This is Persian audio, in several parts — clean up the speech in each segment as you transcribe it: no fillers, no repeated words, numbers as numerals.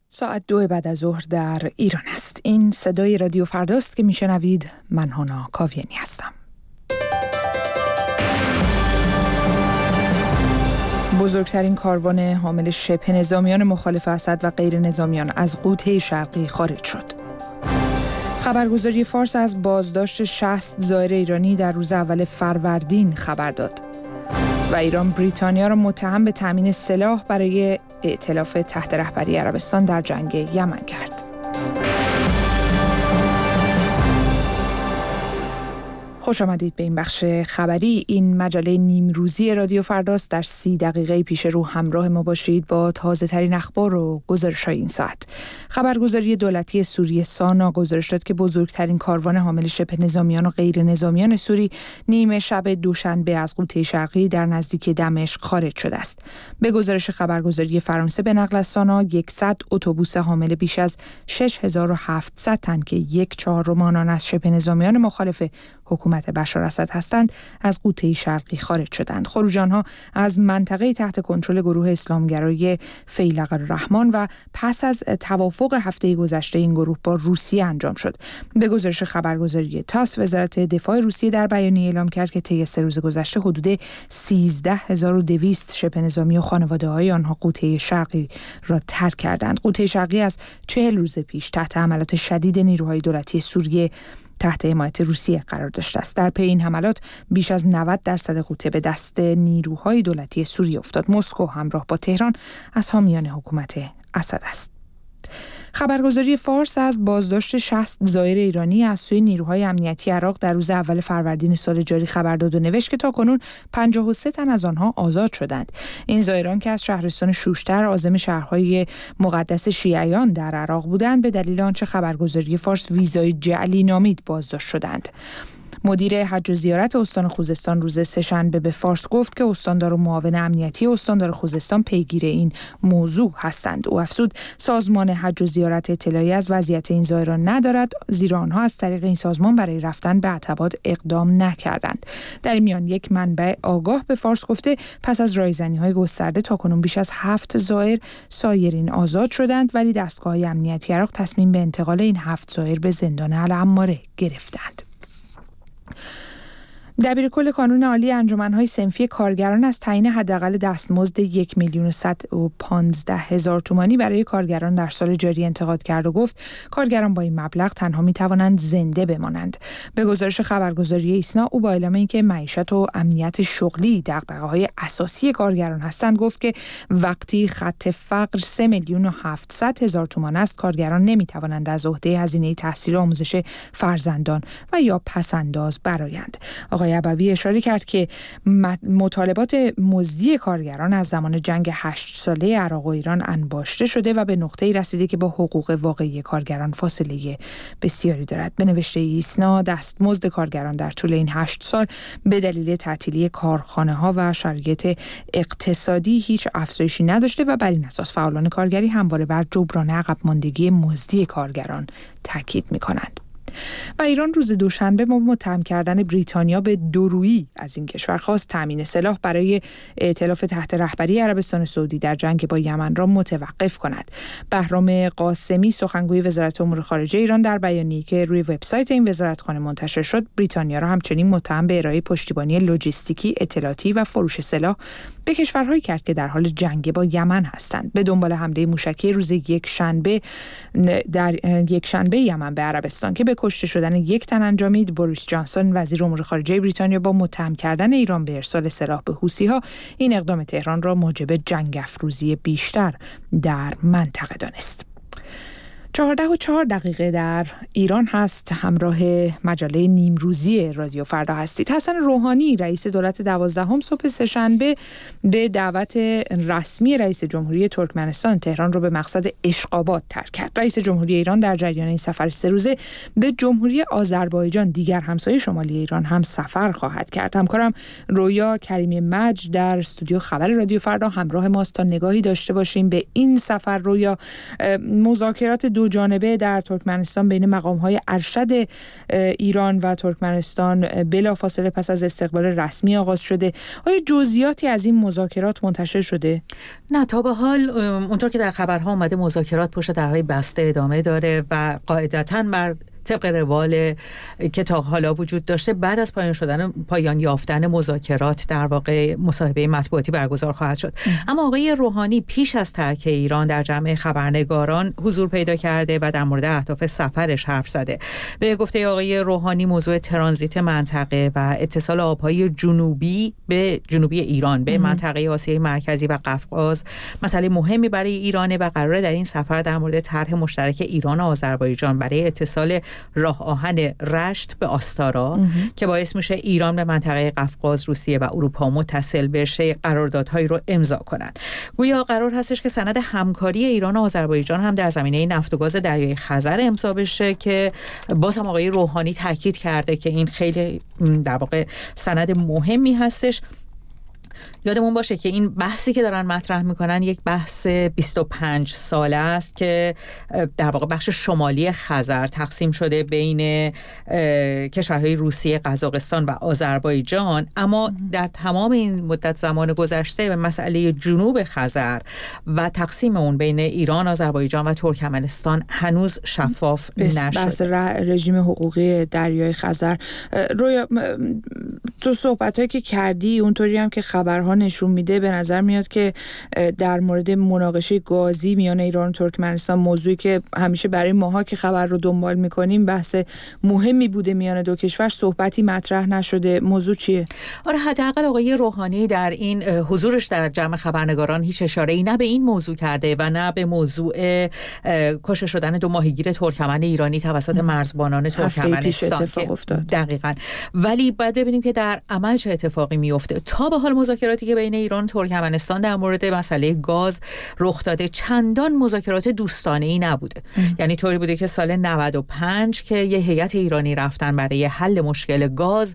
ساعت 2 بعد از ظهر در ایران است. این صدای رادیو فرداست که میشنوید. من هانا کاویانی هستم. بزرگترین کاروان حامل شبه نظامیان مخالف اسد و غیر نظامیان از غوطه شرقی خارج شد. خبرگزاری فارس از بازداشت 60 زائر ایرانی در روز اول فروردین خبر داد. و ایران بریتانیا را متهم به تامین سلاح برای ائتلاف تحت رهبری عربستان در جنگ یمن کرد. خوش آمدید به این بخش خبری. این مجله نیمروزی رادیو فرداست. در 30 دقیقه پیش رو همراه ما باشید با تازه ترین اخبار و گزارش‌های این ساعت. خبرگزاری دولتی سوریه سانا گزارش داد که بزرگترین کاروان حامل شبه نظامیان و غیر نظامیان سوری نیمه شب دوشنبه از غوطه شرقی در نزدیکی دمشق خارج شده است. به گزارش خبرگزاری فرانسه به نقل از سانا 100 اتوبوس حامل بیش از 6700 تن که 1/4 آنان از شبه نظامیان مخالف حکومت بشار اسد هستند از غوطه شرقی خارج شدند. خروج آنها از منطقه تحت کنترل گروه اسلامگرایی فیلق الرحمن و پس از توافق هفته گذشته این گروه با روسیه انجام شد. به گزارش خبرگزاری تاس، وزارت دفاع روسیه در بیانیه اعلام کرد که طی 3 روز گذشته حدود 13200 شبه نظامی و خانواده‌های آنها غوطه شرقی را ترک کردند. غوطه شرقی از 40 روز پیش تحت حملات شدید نیروهای دولتی سوریه تحت حمایت روسیه قرار داشته است. در پی این حملات بیش از 90% غوطه به دست نیروهای دولتی سوریه افتاد. مسکو همراه با تهران از حامیان حکومت اسد است. خبرگزاری فارس از بازداشت 60 زائر ایرانی از سوی نیروهای امنیتی عراق در روز اول فروردین سال جاری خبر داد و نوشت که تاکنون 53 تن از آنها آزاد شدند. این زائران که از شهرستان شوشتر عازم شهرهای مقدس شیعیان در عراق بودند به دلیل آنچه خبرگزاری فارس ویزای جعلی نامید بازداشت شدند. مدیر حج و زیارت استان خوزستان روز سه‌شنبه به فارس گفت که استاندار و معاون امنیتی استاندار خوزستان پیگیر این موضوع هستند. او افزود سازمان حج و زیارت اطلاعی از وضعیت این زائران ندارد، زیرا آنها از طریق این سازمان برای رفتن به عتبات اقدام نکردند. در این میان یک منبع آگاه به فارس گفته پس از رایزنی‌های گسترده تاکنون بیش از 7 زائر سایرین آزاد شدند، ولی دستگاه‌های امنیتی عراق تصمیم به انتقال این 7 زائر به زندان العماره گرفتند. دبیرکل کانون عالی انجمن‌های صنفی کارگران از تعیین حداقل دستمزد 1,115,000 تومانی برای کارگران در سال جاری انتقاد کرد و گفت کارگران با این مبلغ تنها می‌توانند زنده بمانند. به گزارش خبرگزاری ایسنا، او با اعلام اینکه معیشت و امنیت شغلی دغدغه‌های اساسی کارگران هستند گفت که وقتی خط فقر 3,700,000 تومان است، کارگران نمی‌توانند از عهده هزینه تحصیل و آموزش فرزندان و یا پس‌انداز برآیند. آقای ابوی اشاره کرد که مطالبات مزدی کارگران از زمان جنگ 8 ساله عراق و ایران انباشته شده و به نقطه‌ای رسیده که با حقوق واقعی کارگران فاصله بسیاری دارد. به نوشته ایسنا، دستمزد کارگران در طول این 8 سال به دلیل تعطیلی کارخانه‌ها و شرایط اقتصادی هیچ افزایشی نداشته و بر این اساس فعالان کارگری همواره بر جبران عقب ماندگی مزدی کارگران تاکید می‌کنند. و ایران روز دوشنبه با متهم کردن بریتانیا به دورویی از این کشور خواست تامین سلاح برای ائتلاف تحت رهبری عربستان سعودی در جنگ با یمن را متوقف کند. بهرام قاسمی سخنگوی وزارت امور خارجه ایران در بیانیه‌ای که روی وبسایت این وزارتخانه منتشر شد، بریتانیا را همچنین متهم به ارائه پشتیبانی لوجستیکی، اطلاعاتی و فروش سلاح به کشورهایی کرد که در حال جنگ با یمن هستند. به دنبال حمله موشکی روز یکشنبه یمن به عربستان که به کشته شدن 1 تن انجامید، بوریس جانسون وزیر امور خارجه بریتانیا با متهم کردن ایران به ارسال سلاح به حوثی‌ها این اقدام تهران را موجب جنگ افروزی بیشتر در منطقه دانست. 14:04 در ایران هست. همراه مجله نیمروزی رادیو فردا هستید. حسن روحانی رئیس دولت 12 صبح سه‌شنبه به دعوت رسمی رئیس جمهوری ترکمنستان تهران را به مقصد اشقاباد ترک کرد. رئیس جمهوری ایران در جریان این سفر 3 روزه به جمهوری آذربایجان، دیگر همسایه شمالی ایران، هم سفر خواهد کرد. همکارم رویا کریمی مجد در استودیو خبر رادیو فردا همراه ماست تا نگاهی داشته باشیم به این سفر. رویا، مذاکرات دو جانبه در ترکمنستان بین مقام‌های ارشد ایران و ترکمنستان بلافاصله پس از استقبال رسمی آغاز شده. آیا جزئیاتی از این مذاکرات منتشر شده؟ نه، تا به حال اونطور که در خبرها اومده مذاکرات پشت درهای بسته ادامه داره و قاعدتاً بر طبق روال که تا حالا وجود داشته بعد از پایان یافتن مذاکرات در واقع مصاحبه مطبوعاتی برگزار خواهد شد. اما آقای روحانی پیش از ترک ایران در جمع خبرنگاران حضور پیدا کرده و در مورد اهداف سفرش حرف زده. به گفته آقای روحانی موضوع ترانزیت منطقه و اتصال آبهای جنوبی ایران به منطقه آسیای مرکزی و قفقاز مسئله مهمی برای ایرانه و قراره در این سفر در مورد طرح مشترک ایران و آذربایجان برای اتصال راه آهن رشت به آستارا که باعث میشه ایران به منطقه قفقاز، روسیه و اروپا متصل بشه قراردادهایی رو امضا کنند. گویا قرار هستش که سند همکاری ایران و آذربایجان هم در زمینه نفت و گاز دریای خزر امضا بشه که باز هم آقای روحانی تاکید کرده که این خیلی در واقع سند مهمی هستش. یادمون باشه که این بحثی که دارن مطرح میکنن یک بحث 25 ساله است که در واقع بخش شمالی خزر تقسیم شده بین کشورهای روسیه، قزاقستان و آذربایجان، اما در تمام این مدت زمان گذشته به مسئله جنوب خزر و تقسیم اون بین ایران، آذربایجان و ترکمنستان هنوز شفاف نشده. بحث رژیم حقوقی دریای خزر. رویا، تو صحبتایی که کردی اونطوری هم که خبرها نشون میده به نظر میاد که در مورد مناقشه گازی میان ایران و ترکمنستان، موضوعی که همیشه برای ماها که خبر رو دنبال میکنیم بحث مهمی بوده میان دو کشور، صحبتی مطرح نشده. موضوع چیه؟ آره، حداقل آقای روحانی در این حضورش در جمع خبرنگاران هیچ اشاره‌ای نه به این موضوع کرده و نه به موضوع کشته شدن 2 ماهیگیر ترکمن ایرانی توسط مرزبانان ترکمنستان اتفاق افتاد. دقیقاً. ولی باید ببینیم که در عمل چه اتفاقی میفته. تا به حال مذاکراتی که بین ایران و ترکمنستان در مورد مسئله گاز رخ داده چندان مذاکرات دوستانه‌ای نبوده. یعنی طوری بوده که سال 95 که یه هیئت ایرانی رفتن برای حل مشکل گاز،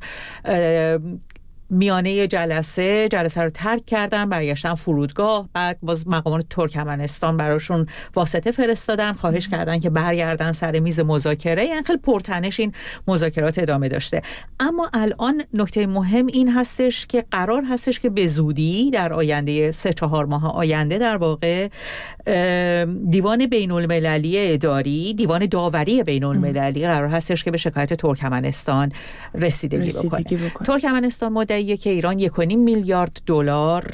میانه جلسه رو ترک کردن، برگشتن فرودگاه، بعد باز مقامان ترکمنستان براشون واسطه فرستادن، خواهش کردن که برگردن سر میز مذاکره. یعنی خیلی پرتنش این مذاکرات ادامه داشته. اما الان نکته مهم این هستش که قرار هستش که به زودی در آینده 3-4 ماه آینده در واقع دیوان بین‌المللی اداری، دیوان داوری بین‌المللی قرار هستش که به شکایت ترکمنستان رسیدگی بکنه. ترکمنستان مدعیه که ایران 1.5 میلیارد دلار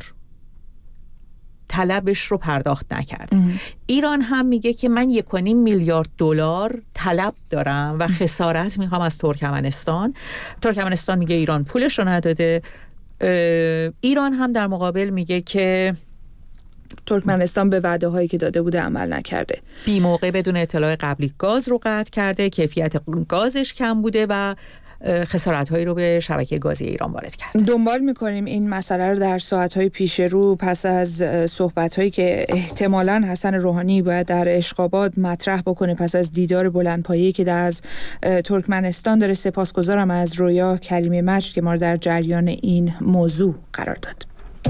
طلبش رو پرداخت نکرده. ایران هم میگه که من 1.5 میلیارد دلار طلب دارم و خسارت میخوام از ترکمنستان. ترکمنستان میگه ایران پولش رو نداده. ایران هم در مقابل میگه که ترکمنستان به وعده هایی که داده بوده عمل نکرده، بی موقع بدون اطلاع قبلی گاز رو قطع کرده، کیفیت گازش کم بوده و خسارت‌هایی رو به شبکه گازی ایران وارد کرد. دنبال می‌کنیم این مسئله رو در ساعت‌های پیش رو پس از صحبت‌هایی که احتمالاً حسن روحانی باید در اشقاباد مطرح بکنه پس از دیدار بلندپایه‌ای که از ترکمنستان داره. سپاسگزارم از رویا کریمی مجد که ما رو در جریان این موضوع قرار داد.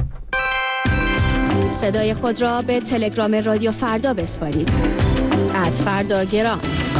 صدای خود را به تلگرام رادیو فردا بسپارید. @فرداگرام.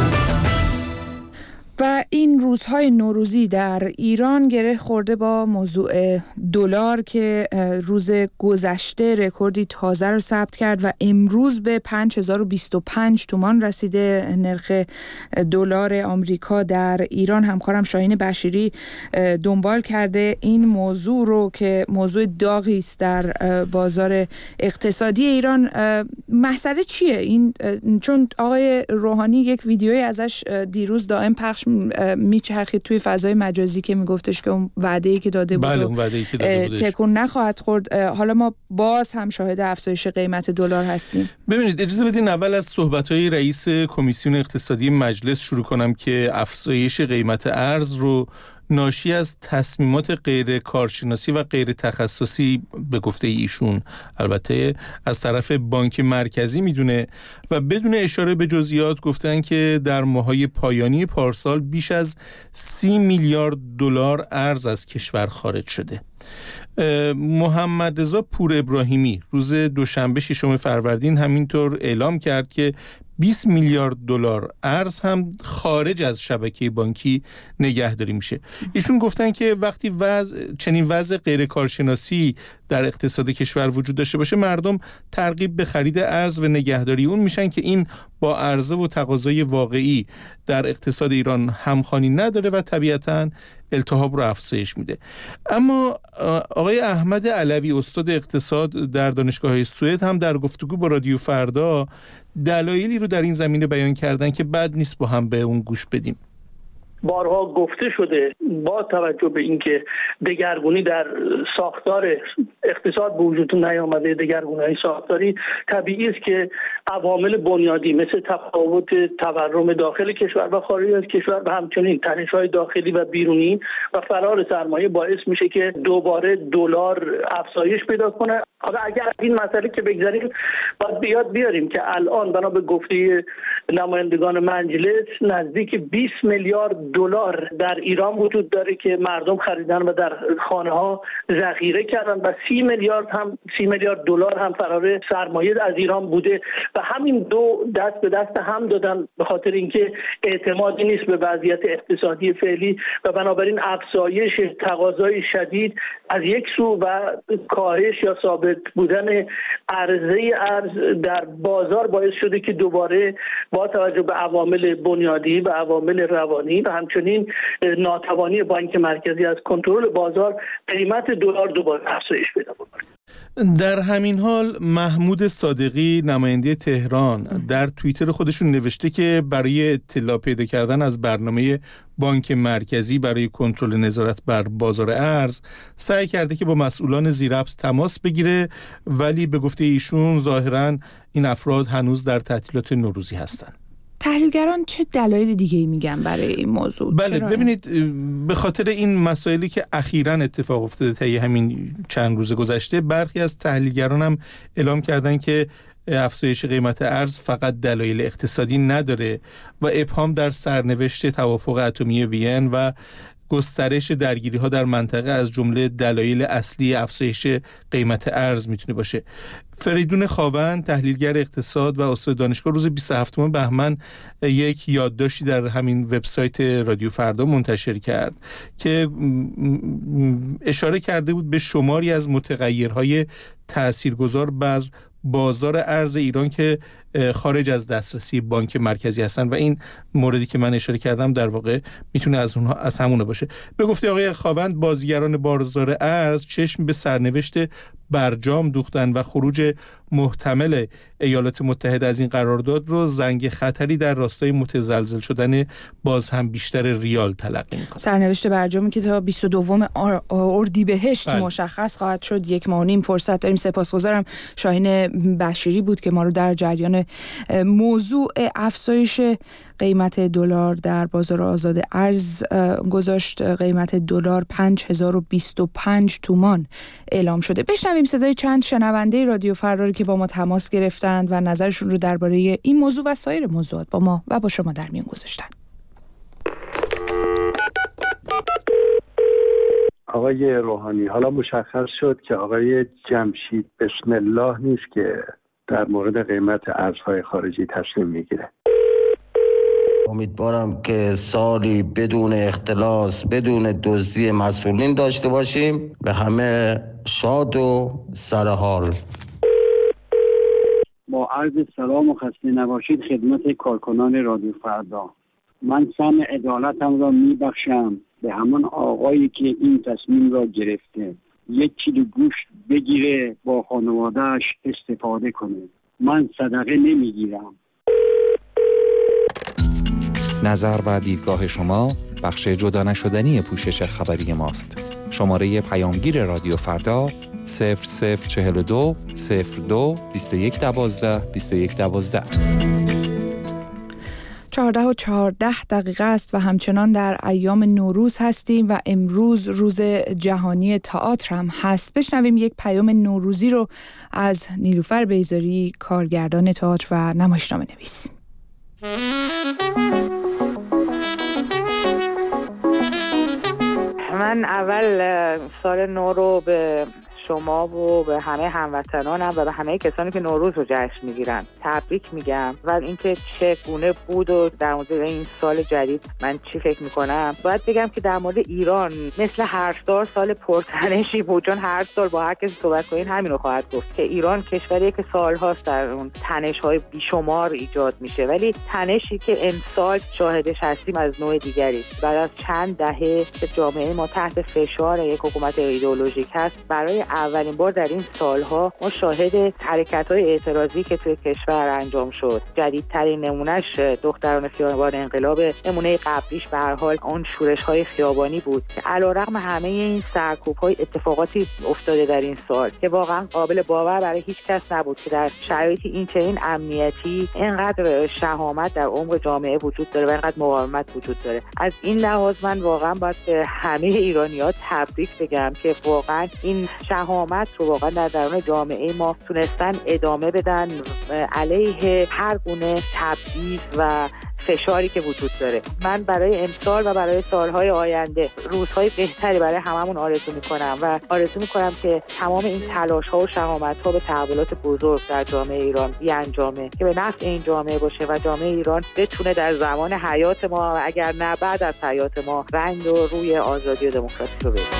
و این روزهای نوروزی در ایران گره خورده با موضوع دلار که روز گذشته رکوردی تازه رو ثبت کرد و امروز به 5025 تومان رسیده نرخ دلار آمریکا در ایران. همکارم شاهین بشیری دنبال کرده این موضوع رو که موضوع داغی است در بازار اقتصادی ایران. مسئله چیه این؟ چون آقای روحانی یک ویدیویی ازش دیروز دائم پخش میچرخید توی فضای مجازی که میگفتش که اون وعده‌ای که داده بود تکون نخواهد خورد. حالا ما باز هم شاهد افزایش قیمت دلار هستیم. ببینید، اجازه بدین اول از صحبت‌های رئیس کمیسیون اقتصادی مجلس شروع کنم که افزایش قیمت ارز رو ناشی از تصمیمات غیر کارشناسی و غیر تخصصی به گفته ایشون البته از طرف بانک مرکزی میدونه و بدون اشاره به جزئیات گفتن که در ماه‌های پایانی پارسال بیش از 30 میلیارد دلار ارز از کشور خارج شده. محمد رضا پور ابراهیمی روز دوشنبه 6 فروردین همینطور اعلام کرد که 20 میلیارد دلار ارز هم خارج از شبکه بانکی نگهداری میشه. ایشون گفتن که وقتی چنین وضع غیر کارشناسی در اقتصاد کشور وجود داشته باشه، مردم ترغیب به خرید ارز و نگهداری اون میشن که این با عرضه و تقاضای واقعی در اقتصاد ایران همخوانی نداره و طبیعتاً التهاب رو افزایش میده. اما آقای احمد علوی استاد اقتصاد در دانشگاه سوئد هم در گفتگو با رادیو فردا دلایلی رو در این زمینه بیان کردن که بد نیست با هم به اون گوش بدیم. بارها گفته شده با توجه به اینکه دگرگونی در ساختار اقتصاد به وجود نیامده، دگرگونی‌های ساختاری طبیعی است که عوامل بنیادی مثل تفاوت تورم داخل کشور و خارج از کشور و همچنین تنش‌های داخلی و بیرونی و فرار سرمایه باعث میشه که دوباره دلار افزایش پیدا کنه. حالا اگر این مسئله که بگذاریم، باید بیاد بیاریم که الان بنا به گفته نمایندگان مجلس نزدیک 20 میلیارد دلار در ایران وجود داره که مردم خریدن و در خانه ها ذخیره کردن و 30 میلیارد دلار هم فرار سرمایه از ایران بوده و همین دو دست به دست هم دادن به خاطر اینکه اعتمادی نیست به وضعیت اقتصادی فعلی و بنابراین افزایش تقاضای شدید از یک سو و کاهش یا ثابت بودن عرضه ارز در بازار باعث شده که دوباره با توجه به عوامل بنیادی و عوامل روانی و همچنین ناتوانی بانک مرکزی از کنترل بازار قیمت دلار دوباره افزایش پیدا بکنه. در همین حال محمود صادقی نماینده تهران در توییتر خودشون نوشته که برای اطلاع پیدا کردن از برنامه بانک مرکزی برای کنترل نظارت بر بازار ارز سعی کرده که با مسئولان ذی‌ربط تماس بگیره، ولی به گفته ایشون ظاهراً این افراد هنوز در تعطیلات نوروزی هستند. تحلیلگران چه دلایل دیگه‌ای میگن برای این موضوع؟ بله ببینید، به خاطر این مسائلی که اخیراً اتفاق افتاده طی همین چند روز گذشته، برخی از تحلیلگران هم اعلام کردن که افزایش قیمت ارز فقط دلایل اقتصادی نداره و ابهام در سرنوشت توافق اتمی وین و گسترش درگیری‌ها در منطقه از جمله دلایل اصلی افزایش قیمت ارز میتونه باشه. فریدون خاوند تحلیلگر اقتصاد و استاد دانشگاه روز 27 بهمن یک یادداشتی در همین وبسایت رادیو فردا منتشر کرد که اشاره کرده بود به شماری از متغیرهای تاثیرگذار بر بازار ارز ایران که خارج از دسترسی بانک مرکزی هستن و این موردی که من اشاره کردم در واقع میتونه از همونه باشه. به گفته آقای خاوند، بازیگران بازار ارز چشم به سرنوشت برجام دوختن و خروج محتمل ایالات متحده از این قرارداد رو زنگ خطری در راستای متزلزل شدن باز هم بیشتر ریال تلقی می‌کنه. سرنوشت برجامی که تا 22 اردیبهشت مشخص خواهد شد. 1.5 ماه فرصت داریم. سپاسگزارم شاهین بشیری بود که ما رو در جریان موضوع افزایش قیمت دلار در بازار آزاد ارز گذاشت. قیمت دلار 5025 تومان اعلام شده. بشنویم صدای چند شنونده رادیو فردا که با ما تماس گرفتند و نظرشون رو درباره این موضوع و سایر موضوعات با ما و با شما در میون گذاشتن. آقای روحانی، حالا مشخص شد که آقای جمشید بسم الله نیست که در مورد قیمت ارزهای خارجی تصمیم میگیره. امیدوارم که سالی بدون اختلاس، بدون دزدی مسئولین داشته باشیم. به همه شاد و سرحال. با عرض سلام و خسته نباشید خدمت کارکنان رادیو فردا. من سهم عدالتم را میبخشم به همان آقایی که این تصمیم را گرفته 1 کیلو گوشت بگیره با خانواده‌اش استفاده کنه. من صدقه نمیگیرم. نظر و دیدگاه شما بخش جدا نشدنی پوشش خبری ماست. شماره پیامگیر رادیو فردا 0042 02 21 12 21 12. 14:14 است و همچنان در ایام نوروز هستیم و امروز روز جهانی تئاتر هم هست. بشنویم یک پیام نوروزی رو از نیلوفر بیزاری، کارگردان تئاتر و نمایشنامه نویس. من اول سال نو رو به شما و به همه هموطنانم و به همه کسانی که نوروز رو جشن میگیرن تبریک میگم. و اینکه چگونه بود و در مورد این سال جدید من چی فکر میکنم، باید بگم که در مورد ایران مثل هر سال پرتنشی بود، چون هر سال با هر کسی صحبت کنین همین رو خواهد گفت که ایران کشوریه که سالهاست در اون تنش‌های بیشمار ایجاد میشه، ولی تنشی که امسال شاهدش هستیم از نوع دیگری. بعد از چند دهه که جامعه ما تحت فشار یک حکومت ایدئولوژیک هست، برای اولین بار در این سالها ما شاهد حرکت‌های اعتراضی که توی کشور انجام شد. جدیدترین نمونهش دختران خیابان انقلاب، نمونه قبلیش به هر حال اون شورش‌های خیابانی بود که علیرغم همه این سرکوب‌های اتفاقاتی افتاده در این سال که واقعا قابل باور برای هیچ کس نبود که در شرایطی این چنین امنیتی اینقدر شهامت در عمق جامعه وجود داره و اینقدر مقاومت وجود داره. از این لحاظ من واقعا باید به همه ایرانی‌ها تبریک بگم که واقعا این شهامت رو واقعا در درون جامعه ما تونستن ادامه بدن علیه هر گونه تبعیض و فشاری که وجود داره. من برای امسال و برای سالهای آینده روزهای بهتری برای هممون آرزو میکنم و آرزو میکنم که تمام این تلاش‌ها و شهامت‌ها به تحولات بزرگ در جامعه ایران بیانجامه که به نفع این جامعه باشه و جامعه ایران بتونه در زمان حیات ما و اگر نه بعد از حیات ما رنگ و روی آزادی و دموکراسی رو بده.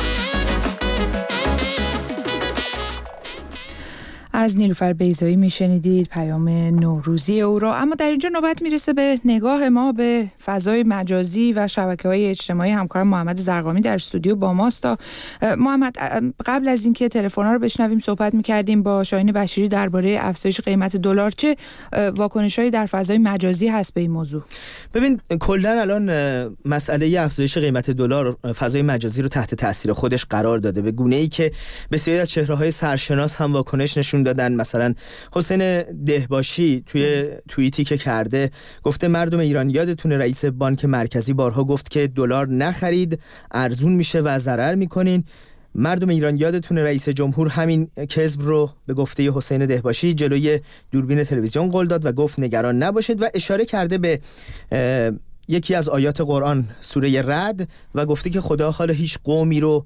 از نیلوفر بیضایی میشنیدید پیام نوروزی او را. اما در اینجا نوبت میرسه به نگاه ما به فضای مجازی و شبکه‌های اجتماعی. همکارم محمد زرقامی در استودیو با ماست. محمد، قبل از اینکه تلفن‌ها رو بشنویم صحبت می‌کردیم با شاهین بشیری درباره افزایش قیمت دلار. چه واکنش‌هایی در فضای مجازی هست به این موضوع؟ ببین کلاً الان مسئله افزایش قیمت دلار فضای مجازی رو تحت تاثیر خودش قرار داده، به گونه‌ای که بسیاری از چهره‌های سرشناس هم واکنش نشون دادن. مثلا حسین دهباشی توی توییتی که کرده گفته مردم ایران یادتونه رئیس بانک مرکزی بارها گفت که دلار نخرید، ارزون میشه و ضرر میکنین. مردم ایران یادتونه رئیس جمهور همین کذب رو به گفته حسین دهباشی جلوی دوربین تلویزیون قول داد و گفت نگران نباشید و اشاره کرده به یکی از آیات قرآن سوره رعد و گفته که خدا حال هیچ قومی رو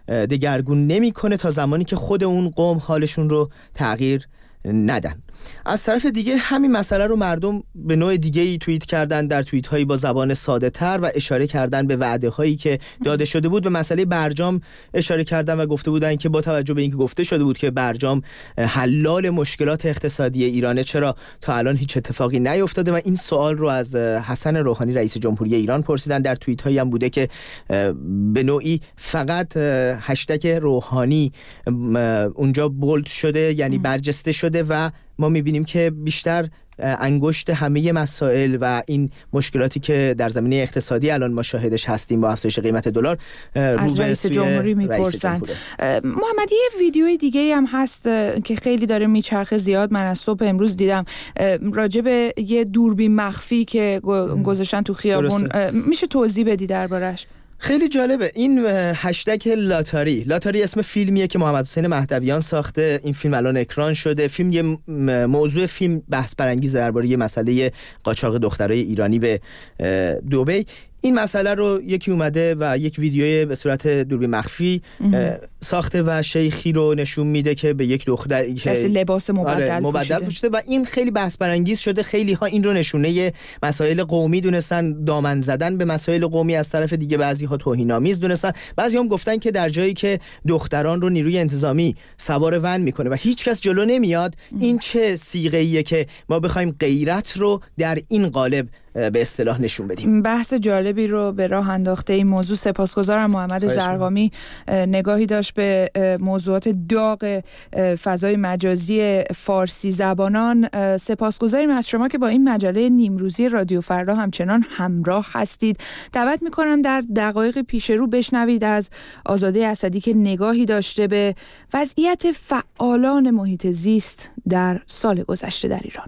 دگرگون نمی‌کنه تا زمانی که خود اون قوم حالشون رو تغییر ندن. از طرف دیگه همین مسئله رو مردم به نوع دیگه‌ای توییت کردن، در توییت‌هایی با زبان ساده‌تر و اشاره کردن به وعده‌هایی که داده شده بود. به مسئله برجام اشاره کردن و گفته بودن که با توجه به اینکه گفته شده بود که برجام حلال مشکلات اقتصادی ایرانه، چرا تا الان هیچ اتفاقی نیفتاده؟ و این سوال رو از حسن روحانی رئیس جمهوری ایران پرسیدن. در توییت‌هایی هم بوده که به نوعی فقط هشتگ روحانی اونجا بولد شده، یعنی برجسته شده و ما می‌بینیم که بیشتر انگشت همه مسائل و این مشکلاتی که در زمینه اقتصادی الان ما شاهدش هستیم با افزایش قیمت دلار از رئیس جمهوری میپرسن. محمد، یه ویدیوی دیگه هم هست که خیلی داره میچرخه زیاد، من از صبح امروز دیدم، راجع به یه دوربین مخفی که گذاشتن تو خیابون. میشه توضیح بدی دربارش؟ خیلی جالبه. این هشتگ لاتاری اسم فیلمیه که محمد حسین مهدویان ساخته. این فیلم الان اکران شده. فیلم یه موضوع فیلم بحث برانگیز درباره یه مسئله قاچاق دخترای ایرانی به دبی. این مسئله رو یکی اومده و یک ویدیوی به صورت دوربین مخفی ساخته و شیخی رو نشون میده که به یک دختر که لباس مبدل پوشیده و این خیلی بحث برانگیز شده. خیلی ها این رو نشونه مسائل قومی دونستن، دامن زدن به مسائل قومی. از طرف دیگه بعضی ها توهین‌آمیز دونستن. بعضی هم گفتن که در جایی که دختران رو نیروی انتظامی سوار ون میکنه و هیچ کس جلو نمیاد، این چه صیغه‌ایه که ما بخوایم غیرت رو در این قالب به اصطلاح نشون بدیم. بحث جالبی رو به راه انداخته این موضوع. سپاسگزارم محمد زرقامی. نگاهی داشت به موضوعات داغ فضای مجازی فارسی زبانان. سپاسگزاریم از شما که با این مجله نیمروزی رادیو فردا همچنان همراه هستید. دعوت میکنم در دقایق پیش رو بشنوید از آزاده اسدی که نگاهی داشته به وضعیت فعالان محیط زیست در سال گذشته در ایران.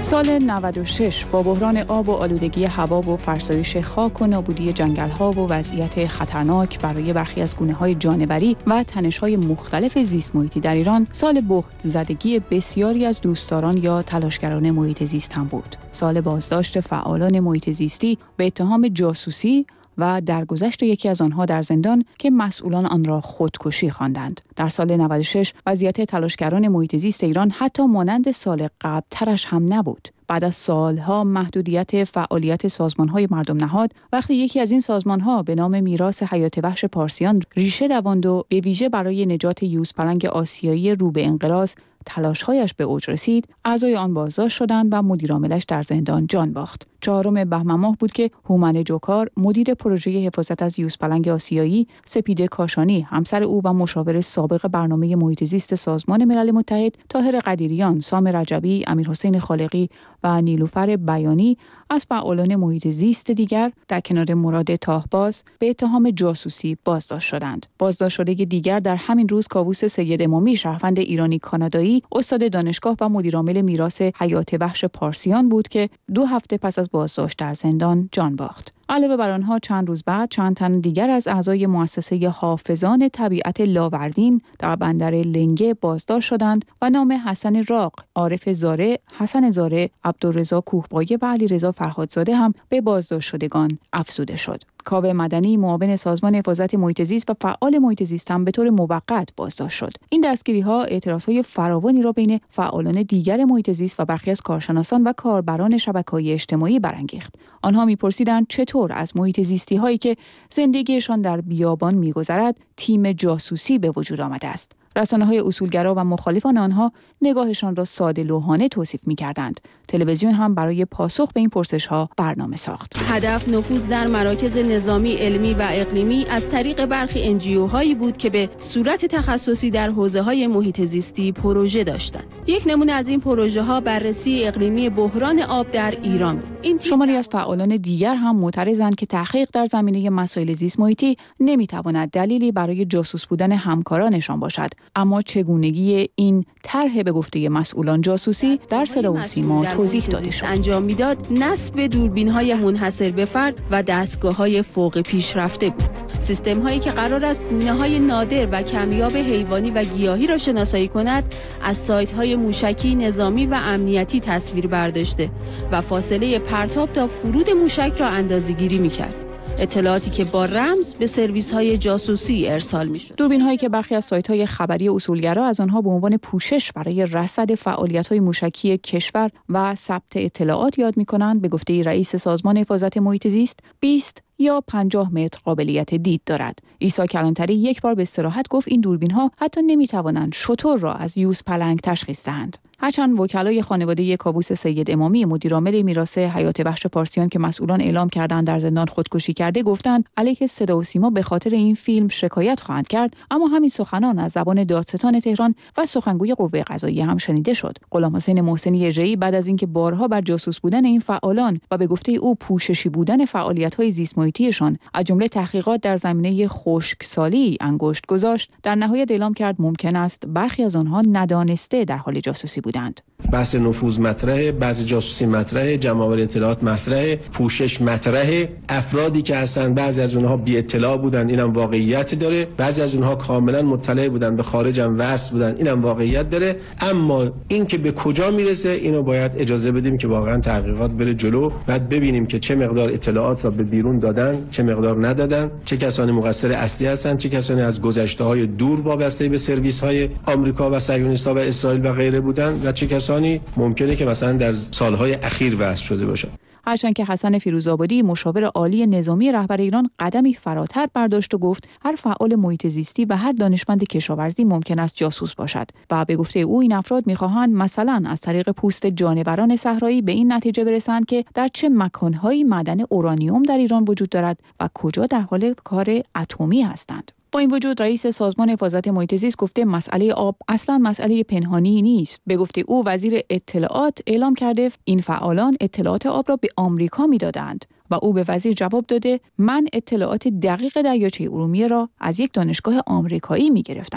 سال 96 با بحران آب و آلودگی هوا و فرسایش خاک و نابودی جنگل‌ها و وضعیت خطرناک برای برخی از گونه‌های جانوری و تنش‌های مختلف زیست محیطی در ایران، سال بهت زدگی بسیاری از دوستداران یا تلاشگران محیط زیست هم بود. سال بازداشت فعالان محیط زیستی به اتهام جاسوسی و درگذشت یکی از آنها در زندان که مسئولان آن را خودکشی خواندند. در سال 96 وضعیت تلاشگران محیط زیست ایران حتی مانند سال قبل‌ترش هم نبود. بعد از سالها محدودیت فعالیت سازمان‌های مردم نهاد، وقتی یکی از این سازمان‌ها به نام میراث حیات وحش پارسیان ریشه دواند و به ویژه برای نجات یوزپلنگ آسیایی رو به انقراض تلاش‌هایش به اوج رسید، اعضای آن بازداشت شدند و مدیرعاملش در زندان جان باخت. 4 بهمن ماه بود که هومن جوکار، مدیر پروژه حفاظت از یوزپلنگ آسیایی، سپیده کاشانی، همسر او و مشاور سابق برنامه محیط زیست سازمان ملل متحد، طاهر قدیریان، سام رجبی، امیرحسین خالقی و نیلوفر بیانی از فعالان محیط زیست دیگر در کنار مراد تاهباز به اتهام جاسوسی بازداشت شدند. بازداشت شده دیگر در همین روز کاووس سید امامی، شهروند ایرانی کانادایی، استاد دانشگاه و مدیرعامل میراث حیات وحش پارسیان بود که 2 هفته پس از بازداشت در زندان جان باخت. علاوه بر آنها چند روز بعد چند تن دیگر از اعضای مؤسسه حافظان طبیعت لاوردین در بندر لنگه بازداشت شدند و نام حسن راق، عارف زاره، حسن زاره، عبدالرضا کوهبایه و علیرضا فرهادزاده هم به بازداشت شدگان افزوده شد. کاوه مدنی، معاون سازمان حفاظت محیط زیست و فعال محیط زیست هم به طور موقت بازداشت شد. این دستگیری‌ها اعتراض‌های فراوانی را بین فعالان دیگر محیط زیست و برخی از کارشناسان و کاربران شبکه‌های اجتماعی برانگیخت. آنها می‌پرسیدند چطور از محیط زیستی‌هایی که زندگیشان در بیابان می‌گذرد، تیم جاسوسی به وجود آمده است. رسانه‌های اصولگرا و مخالفان آنها نگاهشان را ساده لوحانه توصیف می‌کردند. تلویزیون هم برای پاسخ به این پرسش‌ها برنامه ساخت. هدف نفوذ در مراکز نظامی، علمی و اقلیمی از طریق برخی NGO-هایی بود که به صورت تخصصی در حوزه‌های محیط زیستی پروژه داشتند. یک نمونه از این پروژه‌ها بررسی اقلیمی بحران آب در ایران بود. شماری از فعالان دیگر هم معترضند که تحقیق در زمینه مسائل زیست محیطی نمی‌تواند دلیلی برای جاسوس بودن همکارانشان باشد. اما چگونگی این طرح به گفته مسئولان جاسوسی در صدا و سیما توضیح داده شد. انجام میداد نصب دوربین‌های منحصر به فرد و دستگاه‌های فوق پیشرفته بود. سیستم‌هایی که قرار است گونه‌های نادر و کمیاب حیوانی و گیاهی را شناسایی کند، از سایت‌های موشکی، نظامی و امنیتی تصویر برداشته و فاصله پرتاب تا فرود موشک را اندازه‌گیری می‌کرد. اطلاعاتی که با رمز به سرویس‌های جاسوسی ارسال می‌شد. دوربین‌هایی که برخی از سایت‌های خبری اصولگرا از آنها به عنوان پوشش برای رصد فعالیت‌های موشکی کشور و ثبت اطلاعات یاد می‌کنند، به گفته رئیس سازمان حفاظت محیط زیست 20 یا 50 متر قابلیت دید دارد. عیسی کلانتری یک بار به صراحت گفت این دوربین‌ها حتی نمی‌توانند شتر را از یوزپلنگ تشخیص دهند. هرچند وکلای خانواده کاووس سید امامی، مدیرعامل میراث حیات وحش پارسیان که مسئولان اعلام کردند در زندان خودکشی کرده، گفتند علیه صدا و سیما به خاطر این فیلم شکایت خواهند کرد، اما همین سخنان از زبان دادستان تهران و سخنگوی قوه قضاییه هم شنیده شد. غلامحسین محسنی اژه‌ای بعد از اینکه بارها بر جاسوس بودن این فعالان و به گفته او پوششی بودن فعالیت‌های زیست محیطیشان از جمله تحقیقات در زمینه خشکسالی انگشت گذاشت، در نهایت اعلام کرد ممکن است برخی از آنها ندانسته در حال جاسوسی بودند. بحث نفوذ مطرحه، بعضی جاسوسی مطرحه، جمع‌آوری اطلاعات مطرحه، پوشش مطرحه. افرادی که هستن بعضی از اونها بی اطلاع بودن، اینم واقعیت داره. بعضی از اونها کاملا مطلع بودن، به خارج هم وصل بودن، اینم واقعیت داره. اما این که به کجا میرسه، اینو باید اجازه بدیم که واقعا تحقیقات بره جلو، بعد ببینیم که چه مقدار اطلاعات را به بیرون دادن، چه مقدار ندادن، چه کسانی مقصر اصلی هستن، چه کسانی از گذشته‌های دور وابسته به سرویس‌های آمریکا و صهیونیست‌ها و اسرائیل و غیره بودن و چه کسانی ممکنه که مثلا در سالهای اخیر وضع شده باشن. هرچند که حسن فیروزآبادی، مشاور عالی نظامی رهبر ایران، قدمی فراتر برداشت و گفت هر فعال محیط زیستی و هر دانشمند کشاورزی ممکن است جاسوس باشد و به گفته او این افراد می‌خواهند مثلا از طریق پوست جانوران صحرایی به این نتیجه برسند که در چه مکان‌هایی معدن اورانیوم در ایران وجود دارد و کجا در حال کار اتمی هستند. با این وجود رئیس سازمان حفاظت محیط زیست گفته مسئله آب اصلا مسئله پنهانی نیست. به گفته او وزیر اطلاعات اعلام کرده این فعالان اطلاعات آب را به آمریکا میدادند و او به وزیر جواب داده من اطلاعات دقیق دریاچه ارومیه را از یک دانشگاه آمریکایی میگرفتم.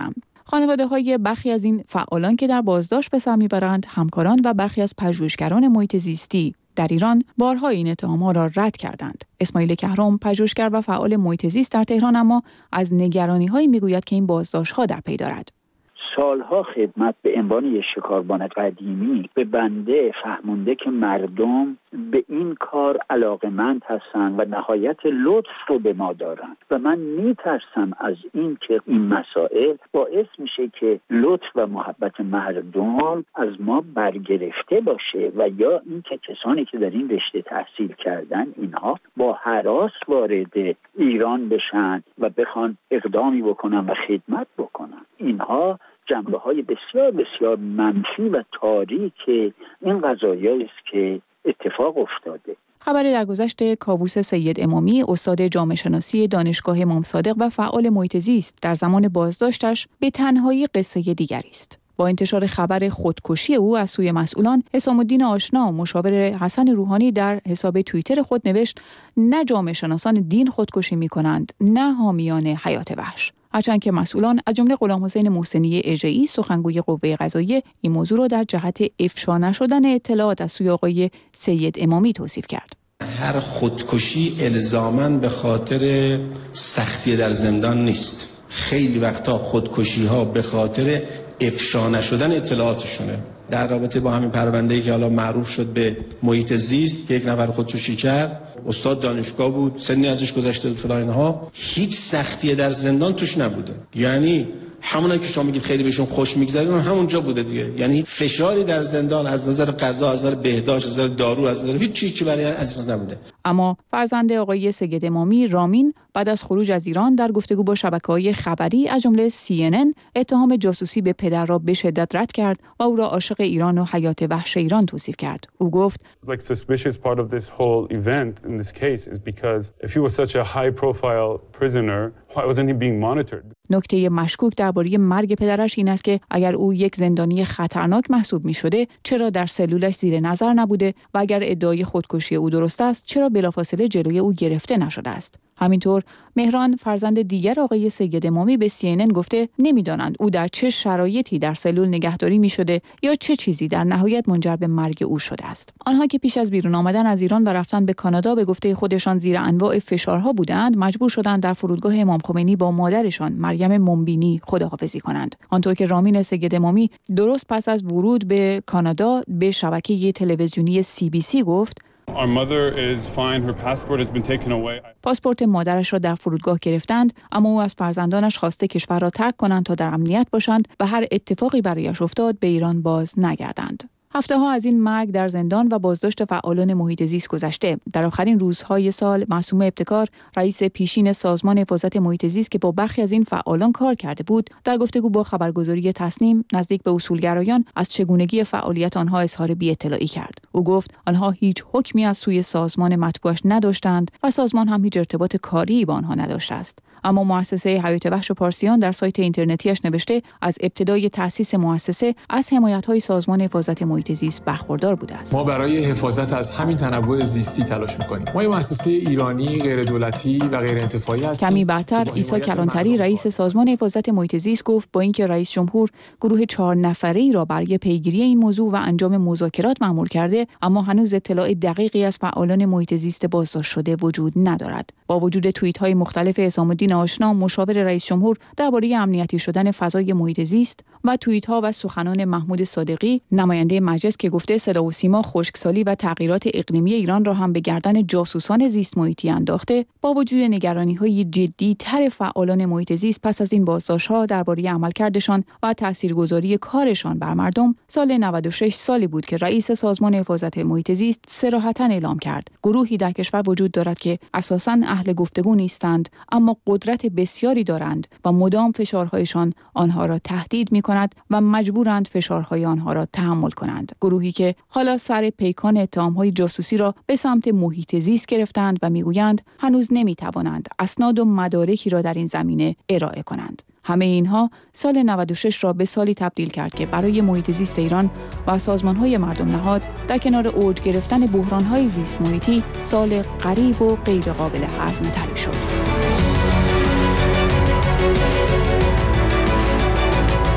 خانواده‌های برخی از این فعالان که در بازداشت به سر میبرند، همکاران و برخی از پژوهشگران محیط زیستی در ایران بارها این اتهام‌ها را رد کردند. اسماعیل کهرم، پژوهشگر و فعال محیط زیست در تهران، اما از نگرانی‌هایی میگوید که این بازداشت‌ها در پی دارد. سالها خدمت به عنوان یک شکاربان قدیمی به بنده فهمونده که مردم به این کار علاقمند هستند و نهایت لطف رو به ما دارند و من میترسم از این که این مسائل باعث میشه که لطف و محبت مردم از ما برگرفته باشه و یا این که کسانی که در این رشته تحصیل کردن اینها با هراس وارد ایران بشن و بخوان اقدامی بکنن و خدمت بکنن. اینها جنبه‌های بسیار بسیار منفی و تاریک این قضایایی است که اتفاق افتاده. خبری در گذشت کاووس سید امامی، استاد جامعه شناسی دانشگاه امام صادق و فعال محیط زیست، در زمان بازداشتش به تنهایی قصه دیگری است. با انتشار خبر خودکشی او از سوی مسئولان، حسام الدین آشنا، مشاور حسن روحانی، در حساب توییتر خود نوشت: نه جامعه شناسان دین خودکشی می‌کنند، نه حامیان حیات وحش. هرچند که مسئولان از جمله غلامحسین محسنی اژه‌ای، سخنگوی قوه قضاییه، این موضوع را در جهت افشا نشدن اطلاعات از سوی آقای سید امامی توصیف کرد. هر خودکشی الزاماً به خاطر سختی در زندان نیست. خیلی وقتا خودکشی‌ها به خاطر افشا نشدن اطلاعاتشونه. در رابطه با همین پرونده‌ای که حالا معروف شد به محیط زیست که یک نفر خودکشی کرد، استاد دانشگاه بود، سنی ازش گذشته بود فلان اینها، هیچ سختی در زندان توش نبوده. یعنی همونایی که شما میگید خیلی بهشون خوش میگذره اون همونجا بوده دیگه. یعنی فشاری در زندان از نظر غذا، از نظر بهداشت، از نظر دارو، از نظر هیچ چیزی برای عزیز نبوده. اما فرزند آقای سید امامی، رامین، بعد از خروج از ایران در گفتگو با شبکه‌های خبری از جمله CNN اتهام جاسوسی به پدر را به شدت رد کرد و او را عاشق ایران و حیات وحش ایران توصیف کرد. او گفت: Like suspicious part of this whole event in this case is because if he was such a high profile prisoner, why wasn't he being monitored? نکته مشکوک درباره مرگ پدرش این است که اگر او یک زندانی خطرناک محسوب می‌شده، چرا در سلولش زیر نظر نبوده و اگر ادعای خودکشی او درست است، چرا بلافاصله جلوی او گرفته نشده است؟ همینطور مهران، فرزند دیگر آقای سید امامی، به CNN گفته نمی‌دانند او در چه شرایطی در سلول نگهداری می‌شده یا چه چیزی در نهایت منجر به مرگ او شده است. آنها که پیش از بیرون آمدن از ایران و رفتن به کانادا به گفته خودشان زیر انواع فشارها بودند، مجبور شدند در فرودگاه امام خمینی با مادرشان مریم منبینی خداحافظی کنند. آنطور که رامین سید امامی درست پس از ورود به کانادا به شبکه تلویزیونی CBC گفت: Our mother is fine. Her passport has been taken away. پاسپورت مادرش را در فرودگاه گرفتند، اما او از فرزندانش خواسته کشور را ترک کنند تا در امنیت باشند و هر اتفاقی برایش افتاد به ایران باز نگردند. هفته‌ها از این مرگ در زندان و بازداشت فعالان محیط زیست گذشته. در آخرین روزهای سال، معصومه ابتکار، رئیس پیشین سازمان حفاظت محیط زیست که با برخی از این فعالان کار کرده بود، در گفتگو با خبرگزاری تصنیم نزدیک به اصولگرایان از چگونگی فعالیت آنها اظهار بی‌اطلاعی کرد. او گفت آنها هیچ حکمی از سوی سازمان مطبوعش نداشتند و سازمان هم هیچ ارتباط کاری با آنها نداشته است. اما مؤسسه حیات وحش پارسیان در سایت اینترنتیش نوشته از ابتدای تأسیس مؤسسه از حمایت‌های سازمان حفاظت محیط زیست برخوردار بوده است. ما برای حفاظت از همین تنوع زیستی تلاش می‌کنیم. ما یک مؤسسه ایرانی غیر دولتی و غیر انتفاعی هستیم. کمی بعدتر عیسی کلانتری، رئیس سازمان حفاظت محیط زیست، گفت با اینکه رئیس جمهور گروه 4 نفره‌ای را برای پیگیری این موضوع و انجام مذاکرات مأمور کرده، اما هنوز اطلاع دقیقی از فعالان محیط زیست بازداشت شده وجود ندارد. با وجود توییت‌های مختلف حسام الدین آشنا، مشاور رئیس جمهور، درباره امنیتی شدن فضای محیط زیست و توییت‌ها و سخنان محمود صادقی، نماینده مجلس، که گفته صدا و سیما خشکسالی و تغییرات اقلیمی ایران را هم به گردن جاسوسان زیست محیطی انداخته، با وجود نگرانی‌های جدی تر فعالان محیط زیست پس از این بازداشت‌ها درباره عملکردشان و تاثیرگذاری کارشان بر مردم، سال 96 سالی بود که رئیس سازمان حفاظت محیط زیست صراحتاً اعلام کرد گروهی در کشور وجود دارد که اساساً اهل گفتگو نیستند، اما قدرت بسیاری دارند و مدام فشارهایشان آنها را تهدید می‌کند و مجبورند فشارهای آنها را تحمل کنند. گروهی که حالا سر پیکان اتهام‌های جاسوسی را به سمت محیط زیست گرفتند و میگویند هنوز نمی‌توانند اسناد و مدارکی را در این زمینه ارائه کنند. همه اینها سال 96 را به سالی تبدیل کرد که برای محیط زیست ایران و سازمان‌های مردم نهاد در کنار اوج گرفتن بحران‌های زیست محیطی، سال غریب و غیرقابل هضم‌تری شد.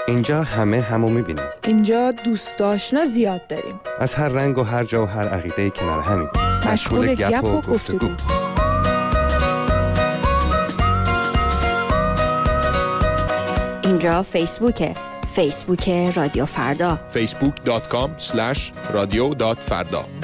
اینجا همو میبینیم. اینجا دوست آشنا زیاد داریم. از هر رنگ و هر جا و هر عقیده کنار همین. مشغول گپ و گفتگو. اینجا فیسبوک رادیو فردا. facebook.com/radio.farda